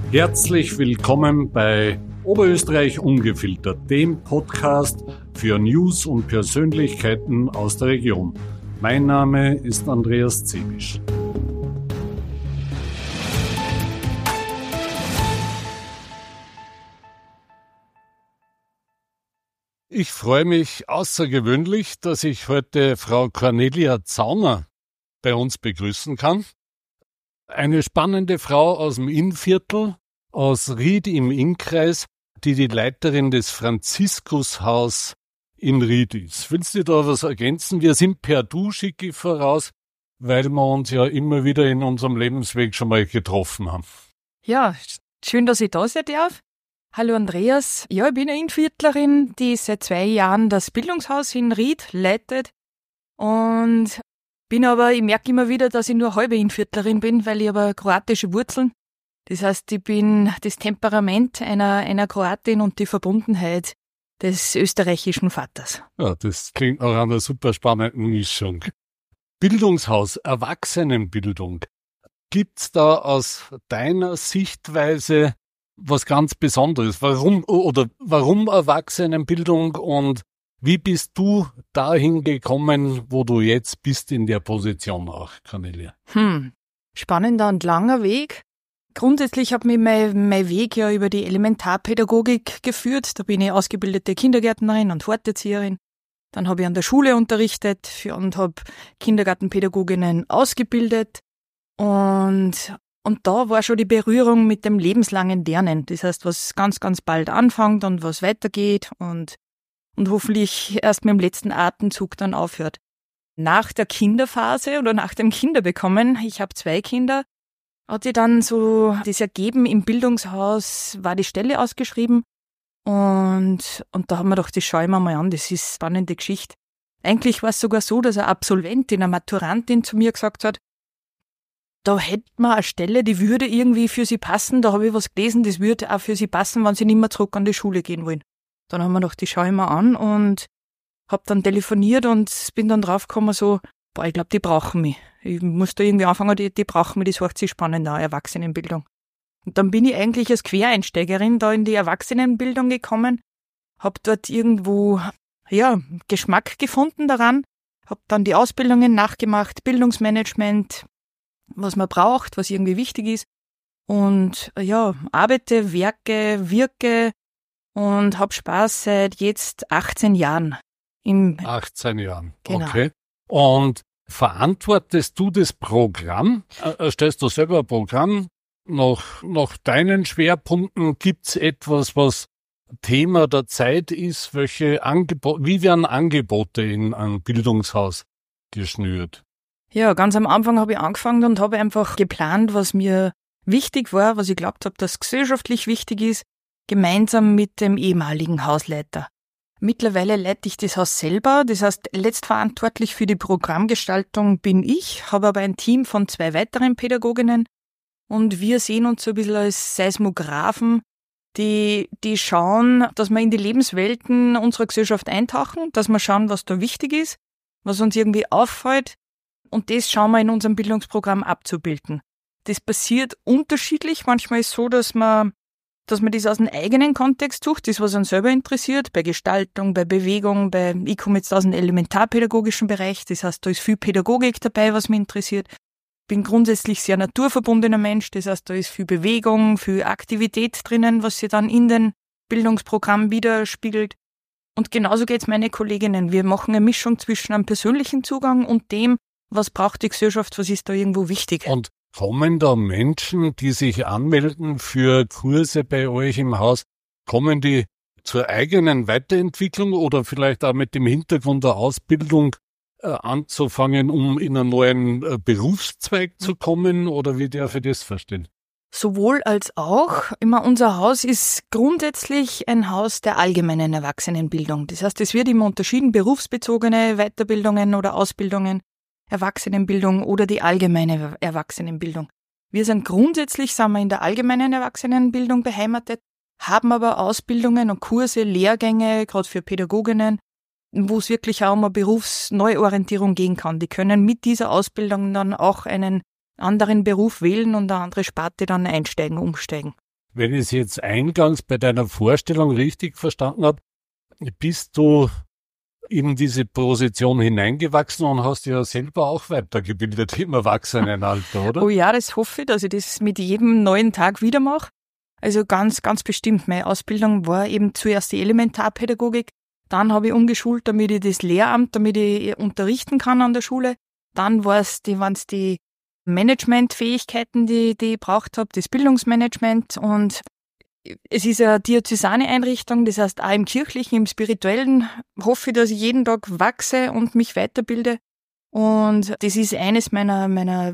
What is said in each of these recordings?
Herzlich willkommen bei Oberösterreich Ungefiltert, dem Podcast für News und Persönlichkeiten aus der Region. Mein Name ist Andreas Zebisch. Ich freue mich außergewöhnlich, dass ich heute Frau Cornelia Zauner bei uns begrüßen kann. Eine spannende Frau aus dem Innviertel, aus Ried im Innkreis, die Leiterin des Franziskushaus in Ried ist. Willst du da was ergänzen? Wir sind per Du, schicke ich voraus, weil wir uns ja immer wieder in unserem Lebensweg schon mal getroffen haben. Ja, schön, dass ich da sein darf. Hallo Andreas. Ja, ich bin eine Innviertlerin, die seit 2 Jahren das Bildungshaus in Ried leitet. Und ich merke immer wieder, dass ich nur halbe Innviertlerin bin, weil ich aber kroatische Wurzeln. Das heißt, ich bin das Temperament einer Kroatin und die Verbundenheit des österreichischen Vaters. Ja, das klingt nach einer super spannenden Mischung. Bildungshaus, Erwachsenenbildung. Gibt's da aus deiner Sichtweise was ganz Besonderes? Warum Erwachsenenbildung und wie bist du dahin gekommen, wo du jetzt bist in der Position auch, Cornelia? Spannender und langer Weg. Grundsätzlich hat mich mein Weg ja über die Elementarpädagogik geführt. Da bin ich ausgebildete Kindergärtnerin und Horterzieherin. Dann habe ich an der Schule unterrichtet und habe Kindergartenpädagoginnen ausgebildet. Und da war schon die Berührung mit dem lebenslangen Lernen. Das heißt, was ganz, ganz bald anfängt und was weitergeht und hoffentlich erst mit dem letzten Atemzug dann aufhört. Nach der Kinderphase oder nach dem Kinderbekommen, ich habe 2 Kinder, hat sich dann so das ergeben, im Bildungshaus war die Stelle ausgeschrieben und da haben wir gedacht, das schaue ich mir mal an, das ist eine spannende Geschichte. Eigentlich war es sogar so, dass eine Absolventin, eine Maturantin zu mir gesagt hat, da hätte man eine Stelle, die würde irgendwie für sie passen, da habe ich was gelesen, das würde auch für sie passen, wenn sie nicht mehr zurück an die Schule gehen wollen. Dann haben wir gedacht, die schaue ich mir an und habe dann telefoniert und bin dann draufgekommen so, ich glaube, die brauchen mich. Ich muss da irgendwie anfangen, die brauchen mich, das hört sich spannend an, Erwachsenenbildung. Und dann bin ich eigentlich als Quereinsteigerin da in die Erwachsenenbildung gekommen, habe dort irgendwo, Geschmack gefunden daran, habe dann die Ausbildungen nachgemacht, Bildungsmanagement, was man braucht, was irgendwie wichtig ist und arbeite, wirke und habe Spaß seit jetzt 18 Jahren. 18 Jahren, genau. Okay. Und verantwortest du das Programm? Stellst du selber ein Programm nach deinen Schwerpunkten? Gibt's etwas, was Thema der Zeit ist? Wie werden Angebote in einem Bildungshaus geschnürt? Ja, ganz am Anfang habe ich angefangen und habe einfach geplant, was mir wichtig war, was ich glaubt habe, dass gesellschaftlich wichtig ist, gemeinsam mit dem ehemaligen Hausleiter. Mittlerweile leite ich das Haus selber, das heißt, letztverantwortlich für die Programmgestaltung bin ich, habe aber ein Team von 2 weiteren Pädagoginnen und wir sehen uns so ein bisschen als Seismographen, die schauen, dass wir in die Lebenswelten unserer Gesellschaft eintauchen, dass wir schauen, was da wichtig ist, was uns irgendwie auffällt und das schauen wir in unserem Bildungsprogramm abzubilden. Das passiert unterschiedlich, manchmal ist es so, dass man das aus dem eigenen Kontext sucht, das, was uns selber interessiert, bei Gestaltung, bei Bewegung, ich komme jetzt aus dem elementarpädagogischen Bereich, das heißt, da ist viel Pädagogik dabei, was mich interessiert. Bin grundsätzlich sehr naturverbundener Mensch, das heißt, da ist viel Bewegung, viel Aktivität drinnen, was sich dann in den Bildungsprogramm widerspiegelt. Und genauso geht's meine Kolleginnen. Wir machen eine Mischung zwischen einem persönlichen Zugang und dem, was braucht die Gesellschaft, was ist da irgendwo wichtig. Und kommen da Menschen, die sich anmelden für Kurse bei euch im Haus, kommen die zur eigenen Weiterentwicklung oder vielleicht auch mit dem Hintergrund der Ausbildung anzufangen, um in einen neuen Berufszweig zu kommen? Oder wie darf ich das verstehen? Sowohl als auch. Immer unser Haus ist grundsätzlich ein Haus der allgemeinen Erwachsenenbildung. Das heißt, es wird immer unterschieden, berufsbezogene Weiterbildungen oder Ausbildungen, Erwachsenenbildung oder die allgemeine Erwachsenenbildung. Wir sind in der allgemeinen Erwachsenenbildung beheimatet, haben aber Ausbildungen und Kurse, Lehrgänge, gerade für Pädagoginnen, wo es wirklich auch um eine Berufsneuorientierung gehen kann. Die können mit dieser Ausbildung dann auch einen anderen Beruf wählen und eine andere Sparte dann umsteigen. wenn ich es jetzt eingangs bei deiner Vorstellung richtig verstanden habe, bist du in diese Position hineingewachsen und hast dich ja selber auch weitergebildet im Erwachsenenalter, oder? Oh ja, das hoffe ich, dass ich das mit jedem neuen Tag wieder mache. Also ganz, ganz bestimmt. Meine Ausbildung war eben zuerst die Elementarpädagogik. Dann habe ich umgeschult, damit ich das Lehramt, damit ich unterrichten kann an der Schule. Dann waren's die Managementfähigkeiten, die ich braucht habe, das Bildungsmanagement. Und es ist eine diözesane Einrichtung, das heißt auch im Kirchlichen, im Spirituellen hoffe ich, dass ich jeden Tag wachse und mich weiterbilde. Und das ist eines meiner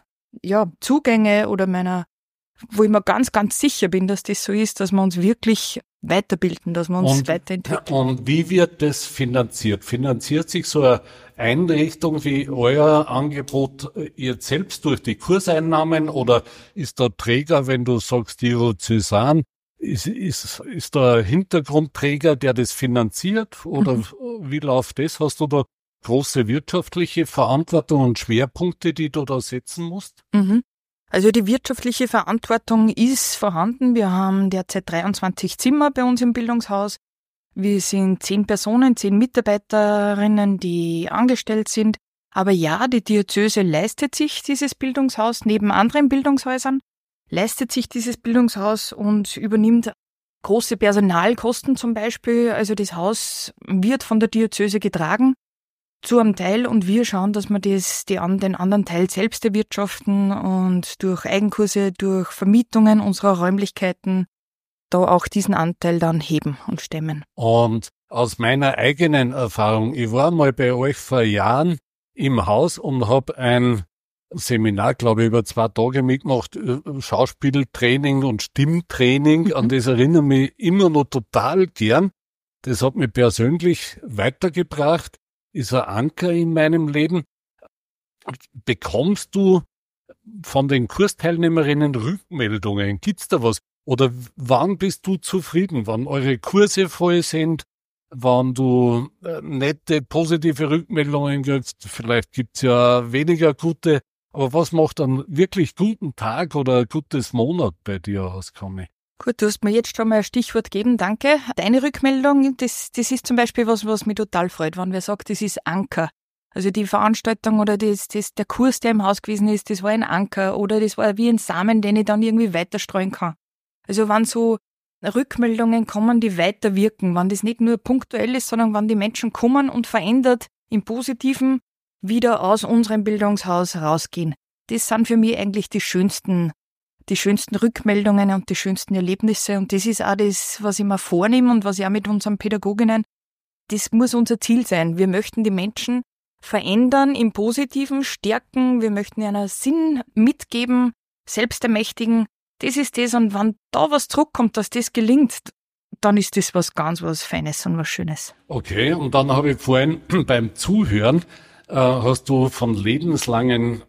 Zugänge oder wo ich mir ganz, ganz sicher bin, dass das so ist, dass wir uns wirklich weiterbilden, dass wir uns weiterentwickeln. Und wie wird das finanziert? Finanziert sich so eine Einrichtung wie euer Angebot jetzt selbst durch die Kurseinnahmen oder ist da Träger, wenn du sagst Diözesan, ist da ein Hintergrundträger, der das finanziert oder wie läuft das? Hast du da große wirtschaftliche Verantwortung und Schwerpunkte, die du da setzen musst? Mhm. Also die wirtschaftliche Verantwortung ist vorhanden. Wir haben derzeit 23 Zimmer bei uns im Bildungshaus. Wir sind 10 Personen, 10 Mitarbeiterinnen, die angestellt sind. Aber ja, die Diözese leistet sich dieses Bildungshaus neben anderen Bildungshäusern, leistet sich dieses Bildungshaus und übernimmt große Personalkosten zum Beispiel. Also das Haus wird von der Diözese getragen zu einem Teil und wir schauen, dass wir den anderen Teil selbst erwirtschaften und durch Eigenkurse, durch Vermietungen unserer Räumlichkeiten da auch diesen Anteil dann heben und stemmen. Und aus meiner eigenen Erfahrung, ich war mal bei euch vor Jahren im Haus und habe ein Seminar, glaube ich, über 2 Tage mitgemacht, Schauspieltraining und Stimmtraining, an das erinnere ich mich immer noch total gern. Das hat mich persönlich weitergebracht, ist ein Anker in meinem Leben. Bekommst du von den Kursteilnehmerinnen Rückmeldungen? Gibt's da was? Oder wann bist du zufrieden? Wann eure Kurse voll sind? Wann du nette, positive Rückmeldungen kriegst? Vielleicht gibt's ja weniger gute. Aber was macht einen wirklich guten Tag oder ein gutes Monat bei dir aus, Conny? Gut, du hast mir jetzt schon mal ein Stichwort gegeben, danke. Deine Rückmeldung, das ist zum Beispiel was mich total freut, wenn wer sagt, das ist Anker. Also die Veranstaltung oder der Kurs, der im Haus gewesen ist, das war ein Anker oder das war wie ein Samen, den ich dann irgendwie weiterstreuen kann. Also wenn so Rückmeldungen kommen, die weiter wirken, wenn das nicht nur punktuell ist, sondern wenn die Menschen kommen und verändert im Positiven wieder aus unserem Bildungshaus rausgehen. Das sind für mich eigentlich die schönsten Rückmeldungen und die schönsten Erlebnisse. Und das ist auch das, was ich mir vornehme und was ich auch mit unseren Pädagoginnen, das muss unser Ziel sein. Wir möchten die Menschen verändern, im Positiven stärken. Wir möchten ihnen Sinn mitgeben, selbst ermächtigen. Das ist das. Und wenn da was zurückkommt, dass das gelingt, dann ist das was Feines und was Schönes. Okay, und dann habe ich vorhin beim Zuhören hast du von lebenslangem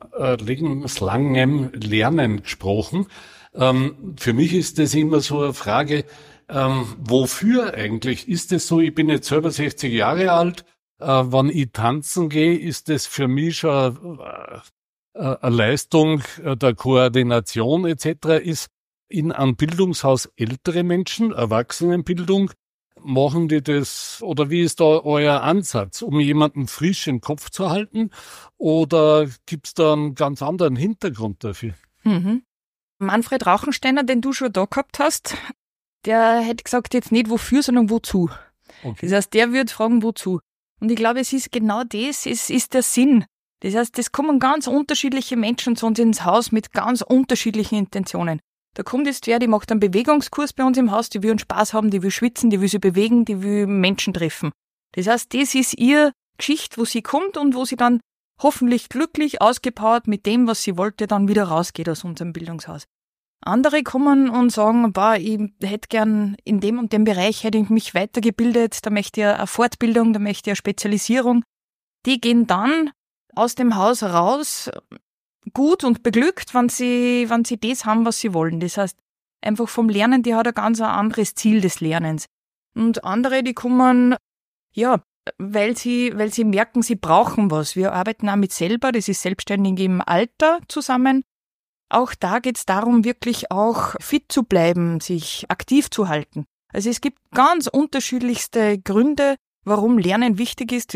Lernen gesprochen. Für mich ist das immer so eine Frage, wofür eigentlich? Ist es so, ich bin jetzt selber 60 Jahre alt, wenn ich tanzen gehe, ist das für mich schon eine Leistung der Koordination etc. Ist in einem Bildungshaus ältere Menschen, Erwachsenenbildung, machen die das, oder wie ist da euer Ansatz, um jemanden frisch im Kopf zu halten? Oder gibt's da einen ganz anderen Hintergrund dafür? Manfred Rauchensteiner, den du schon da gehabt hast, der hätte gesagt, jetzt nicht wofür, sondern wozu. Okay. Das heißt, der würde fragen, wozu. Und ich glaube, es ist genau das, es ist der Sinn. Das heißt, es kommen ganz unterschiedliche Menschen zu uns ins Haus mit ganz unterschiedlichen Intentionen. Da kommt jetzt wer, die macht einen Bewegungskurs bei uns im Haus, die will einen Spaß haben, die will schwitzen, die will sich bewegen, die will Menschen treffen. Das heißt, das ist ihre Geschichte, wo sie kommt und wo sie dann hoffentlich glücklich, ausgepowert mit dem, was sie wollte, dann wieder rausgeht aus unserem Bildungshaus. Andere kommen und sagen, ich hätte gern in dem und dem Bereich, hätte ich mich weitergebildet, da möchte ich eine Fortbildung, da möchte ich eine Spezialisierung. Die gehen dann aus dem Haus raus, gut und beglückt, wenn sie das haben, was sie wollen. Das heißt, einfach vom Lernen, die hat ein ganz anderes Ziel des Lernens. Und andere, die kommen, weil sie merken, sie brauchen was. Wir arbeiten auch mit selber, das ist selbstständig im Alter zusammen. auch da geht es darum, wirklich auch fit zu bleiben, sich aktiv zu halten. Also es gibt ganz unterschiedlichste Gründe, warum Lernen wichtig ist.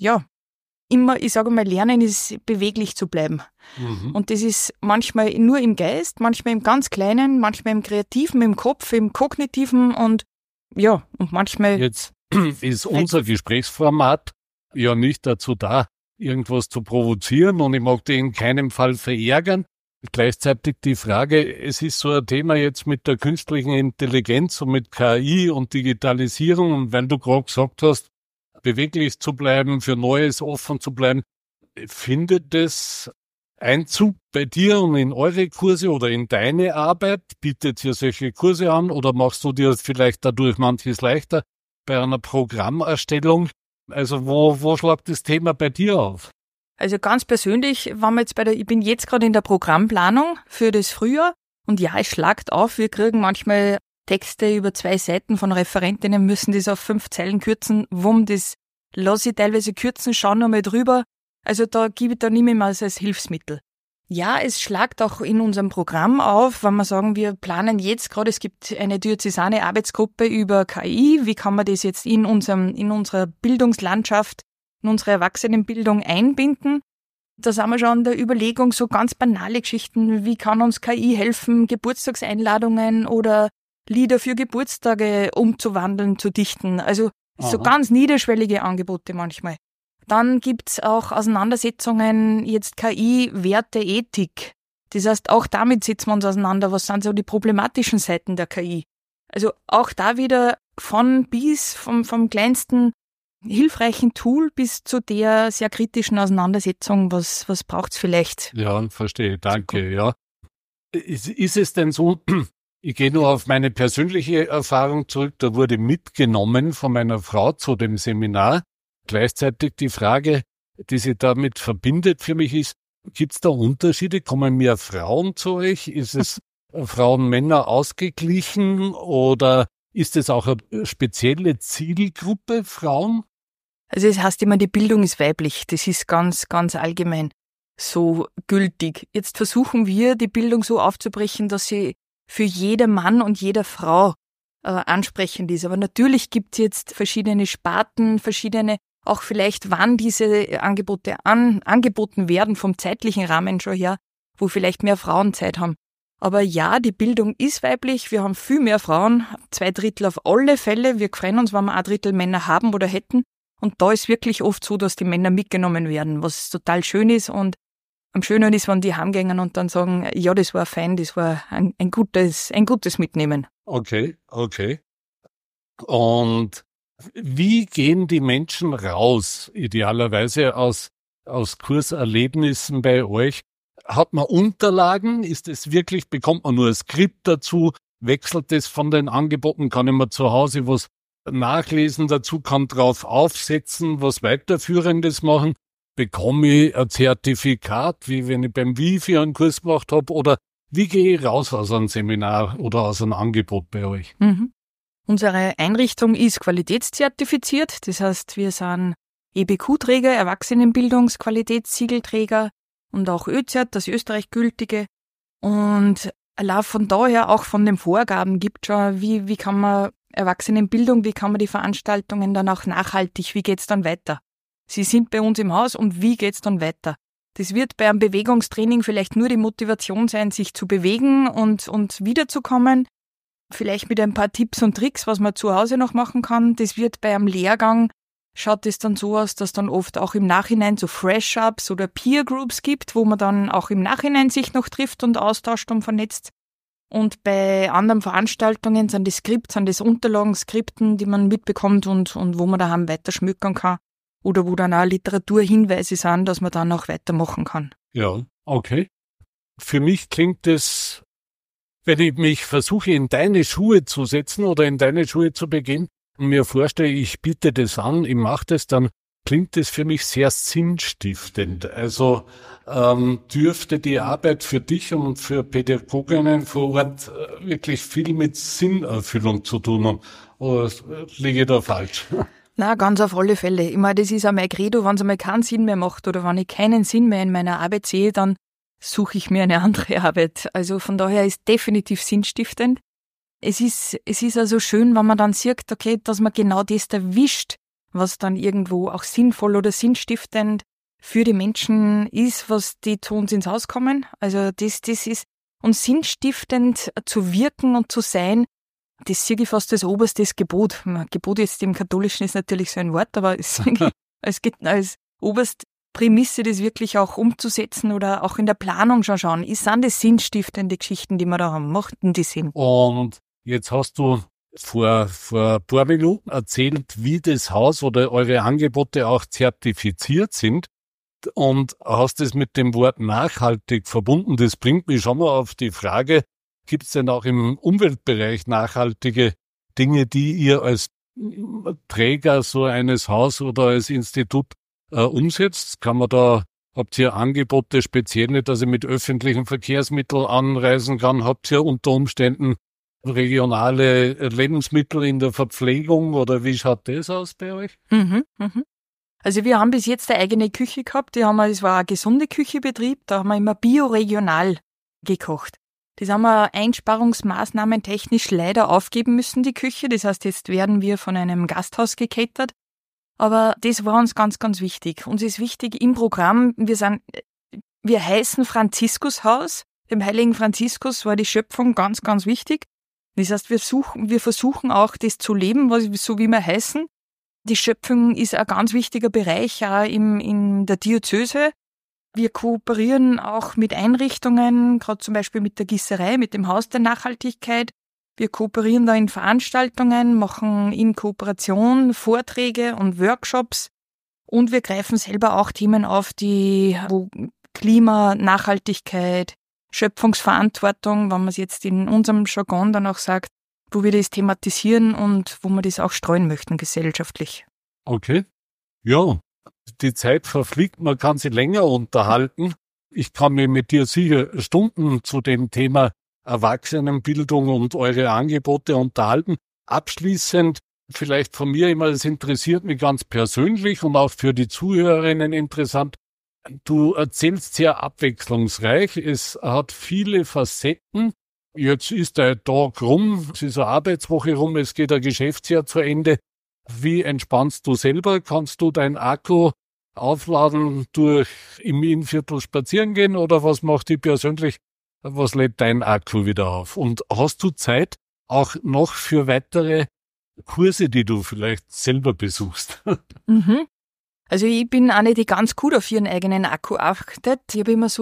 Ich sage mal, Lernen ist beweglich zu bleiben. Und das ist manchmal nur im Geist, manchmal im ganz Kleinen, manchmal im Kreativen, im Kopf, im Kognitiven und manchmal... Jetzt ist unser Gesprächsformat ja nicht dazu da, irgendwas zu provozieren, und ich mag dich in keinem Fall verärgern. Gleichzeitig die Frage, es ist so ein Thema jetzt mit der künstlichen Intelligenz und mit KI und Digitalisierung, und wenn du gerade gesagt hast, beweglich zu bleiben, für Neues offen zu bleiben, findet das Einzug bei dir und in eure Kurse oder in deine Arbeit? Bietet ihr solche Kurse an oder machst du dir vielleicht dadurch manches leichter bei einer Programmerstellung? Also wo schlägt das Thema bei dir auf? Also ganz persönlich, ich bin jetzt gerade in der Programmplanung für das Frühjahr und ja, es schlagt auf, wir kriegen manchmal Texte über 2 Seiten von Referentinnen, müssen das auf 5 Zeilen kürzen, das lasse ich teilweise kürzen, schau nochmal drüber, also da nehme ich mal als Hilfsmittel. Ja, es schlagt auch in unserem Programm auf, wenn wir sagen, wir planen jetzt gerade, es gibt eine diözesane Arbeitsgruppe über KI, wie kann man das jetzt in unserer Bildungslandschaft, in unsere Erwachsenenbildung einbinden. Da sind wir schon an der Überlegung, so ganz banale Geschichten, wie kann uns KI helfen, Geburtstagseinladungen oder Lieder für Geburtstage umzuwandeln, zu dichten. Also so ganz niederschwellige Angebote manchmal. Dann gibt's auch Auseinandersetzungen, jetzt KI, Werte, Ethik. Das heißt, auch damit setzen wir uns auseinander. Was sind so die problematischen Seiten der KI? Also auch da wieder von bis, vom kleinsten hilfreichen Tool bis zu der sehr kritischen Auseinandersetzung, was braucht's vielleicht? Ja, verstehe, danke, ja. Ist es denn so, ich gehe nur auf meine persönliche Erfahrung zurück, da wurde mitgenommen von meiner Frau zu dem Seminar. Gleichzeitig die Frage, die sich damit verbindet für mich ist, gibt es da Unterschiede? Kommen mehr Frauen zu euch? Ist es Frauen, Männer ausgeglichen oder ist es auch eine spezielle Zielgruppe Frauen? Also es heißt immer, die Bildung ist weiblich. Das ist ganz, ganz allgemein so gültig. Jetzt versuchen wir, die Bildung so aufzubrechen, dass sie für jeder Mann und jeder Frau ansprechend ist. Aber natürlich gibt es jetzt verschiedene Sparten, auch vielleicht wann diese Angebote angeboten werden, vom zeitlichen Rahmen schon her, wo vielleicht mehr Frauen Zeit haben. Aber ja, die Bildung ist weiblich, wir haben viel mehr Frauen, 2/3 auf alle Fälle. Wir freuen uns, wenn wir 1/3 Männer haben oder hätten. Und da ist wirklich oft so, dass die Männer mitgenommen werden, was total schön ist. Und am schönen ist, wenn die heimgehen und dann sagen, ja, das war fein, das war ein gutes Mitnehmen. Okay. Und wie gehen die Menschen raus, idealerweise aus Kurserlebnissen bei euch? Hat man Unterlagen? Bekommt man nur ein Skript dazu? Wechselt es von den Angeboten? Kann ich mir zu Hause was nachlesen dazu, kann drauf aufsetzen, was Weiterführendes machen? Bekomme ich ein Zertifikat, wie wenn ich beim Wifi einen Kurs gemacht habe? Oder wie gehe ich raus aus einem Seminar oder aus einem Angebot bei euch? Unsere Einrichtung ist qualitätszertifiziert. Das heißt, wir sind EBQ-Träger, Erwachsenenbildungsqualitätssiegelträger und auch ÖZERT, das Österreich gültige. Und von daher auch von den Vorgaben gibt schon, wie kann man Erwachsenenbildung, wie kann man die Veranstaltungen dann auch nachhaltig, wie geht's dann weiter? Sie sind bei uns im Haus und wie geht's dann weiter? Das wird bei einem Bewegungstraining vielleicht nur die Motivation sein, sich zu bewegen und wiederzukommen. Vielleicht mit ein paar Tipps und Tricks, was man zu Hause noch machen kann. Das wird bei einem Lehrgang, schaut es dann so aus, dass dann oft auch im Nachhinein so Fresh-Ups oder Peer-Groups gibt, wo man dann auch im Nachhinein sich noch trifft und austauscht und vernetzt. Und bei anderen Veranstaltungen sind das Unterlagen, Skripten, die man mitbekommt und wo man daheim weiter schmückern kann. Oder wo dann auch Literaturhinweise sind, dass man dann auch weitermachen kann. Ja, okay. Für mich klingt es, wenn ich mich versuche, in deine Schuhe zu setzen oder in deine Schuhe zu begehen und mir vorstelle, ich biete das an, ich mache das, dann klingt es für mich sehr sinnstiftend. Also dürfte die Arbeit für dich und für Pädagoginnen vor Ort wirklich viel mit Sinnerfüllung zu tun haben. Oder liege ich da falsch? Na, ganz auf alle Fälle. Ich meine, das ist auch mein Credo, wenn es einmal keinen Sinn mehr macht oder wenn ich keinen Sinn mehr in meiner Arbeit sehe, dann suche ich mir eine andere Arbeit. Also von daher ist definitiv sinnstiftend. Es ist also schön, wenn man dann sieht, okay, dass man genau das erwischt, was dann irgendwo auch sinnvoll oder sinnstiftend für die Menschen ist, was die zu uns ins Haus kommen. Also das ist, und sinnstiftend zu wirken und zu sein, das sehe ich fast als oberstes Gebot. Gebot jetzt im Katholischen ist natürlich so ein Wort, aber als oberste Prämisse, das wirklich auch umzusetzen oder auch in der Planung schon schauen. Sind das sinnstiftende Geschichten, die wir da haben? Machten die Sinn? Und jetzt hast du vor ein paar Minuten erzählt, wie das Haus oder eure Angebote auch zertifiziert sind und hast es mit dem Wort nachhaltig verbunden. Das bringt mich schon mal auf die Frage, gibt es denn auch im Umweltbereich nachhaltige Dinge, die ihr als Träger so eines Haus oder als Institut umsetzt? Habt ihr Angebote spezielle, dass ich mit öffentlichen Verkehrsmitteln anreisen kann? Habt ihr unter Umständen regionale Lebensmittel in der Verpflegung oder wie schaut das aus bei euch? Also wir haben bis jetzt eine eigene Küche gehabt, es war ein gesunder Küchebetrieb, da haben wir immer bioregional gekocht. Das haben wir Einsparungsmaßnahmen technisch leider aufgeben müssen, die Küche. Das heißt, jetzt werden wir von einem Gasthaus gecatert. Aber das war uns ganz, ganz wichtig. Uns ist wichtig im Programm, wir heißen Franziskushaus. Dem heiligen Franziskus war die Schöpfung ganz, ganz wichtig. Das heißt, wir versuchen auch das zu leben, so wie wir heißen. Die Schöpfung ist ein ganz wichtiger Bereich auch in der Diözese. Wir kooperieren auch mit Einrichtungen, gerade zum Beispiel mit der Gießerei, mit dem Haus der Nachhaltigkeit. Wir kooperieren da in Veranstaltungen, machen in Kooperation Vorträge und Workshops und wir greifen selber auch Themen auf, wo Klima, Nachhaltigkeit, Schöpfungsverantwortung, wenn man es jetzt in unserem Jargon dann auch sagt, wo wir das thematisieren und wo wir das auch streuen möchten gesellschaftlich. Okay. Ja, die Zeit verfliegt, man kann sie länger unterhalten. Ich kann mich mit dir sicher Stunden zu dem Thema Erwachsenenbildung und eure Angebote unterhalten. Abschließend vielleicht von mir immer, es interessiert mich ganz persönlich und auch für die Zuhörerinnen interessant. Du erzählst sehr abwechslungsreich, es hat viele Facetten. Jetzt ist der Tag rum, es ist eine Arbeitswoche rum, es geht ein Geschäftsjahr zu Ende. Wie entspannst du selber? Kannst du dein Akku aufladen, im Innviertel spazieren gehen oder was macht dich persönlich? Was lädt dein Akku wieder auf? Und hast du Zeit auch noch für weitere Kurse, die du vielleicht selber besuchst? Also ich bin eine, die ganz gut auf ihren eigenen Akku achtet. Ich habe immer so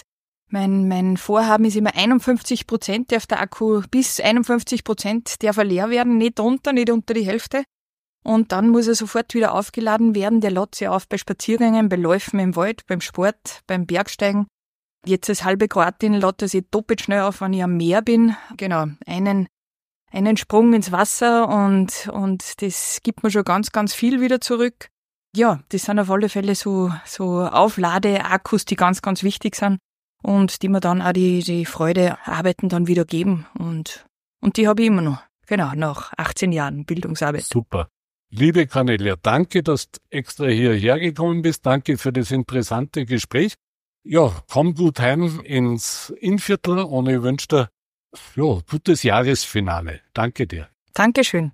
mein Vorhaben ist immer 51% darf der Akku, bis 51% darf er leer werden, nicht unter die Hälfte. Und dann muss er sofort wieder aufgeladen werden. Der lädt sich auf bei Spaziergängen, bei Läufen im Wald, beim Sport, beim Bergsteigen. Jetzt als halbe Kroatin lädt er sich doppelt schnell auf, wenn ich am Meer bin. Genau, einen Sprung ins Wasser und das gibt mir schon ganz, ganz viel wieder zurück. Ja, das sind auf alle Fälle so Aufladeakkus, die ganz, ganz wichtig sind und die mir dann auch die Freude arbeiten dann wieder geben. Und die habe ich immer noch. Genau, nach 18 Jahren Bildungsarbeit. Super. Liebe Cornelia, danke, dass du extra hierher gekommen bist. Danke für das interessante Gespräch. Ja, komm gut heim ins Innviertel und ich wünsche dir gutes Jahresfinale. Danke dir. Dankeschön.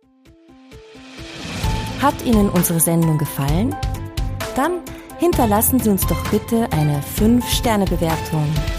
Hat Ihnen unsere Sendung gefallen? Dann hinterlassen Sie uns doch bitte eine 5-Sterne-Bewertung.